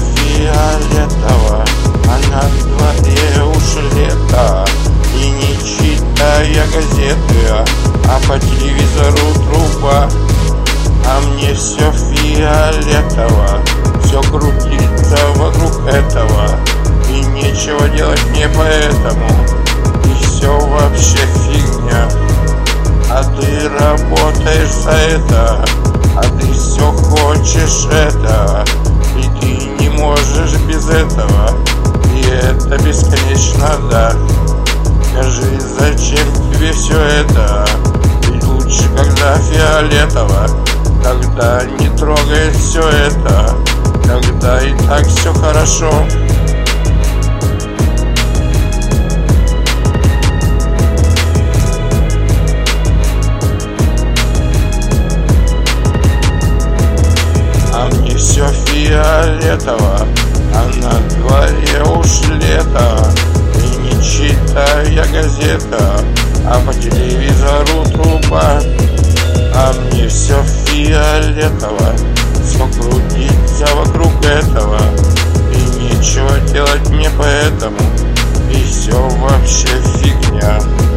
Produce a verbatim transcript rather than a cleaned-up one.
фиолетово, а на дворе уж лето. И не читая газеты, а по телевизору труба. А мне все фиолетово, все крутится вокруг этого. И нечего делать мне поэтому, и все вообще фигня. А ты работаешь за это, а ты все хочешь это, и ты не можешь без этого, и это бесконечно, да. Скажи, зачем тебе все это? Ведь лучше, когда фиолетово, когда не трогает все это, когда и так все хорошо. А мне все фиолетово, а на дворе уж лето. И не читая газета, а по телевизору труба. А мне все фиолетово, все крутится вокруг этого. И нечего делать мне поэтому, и все вообще фигня.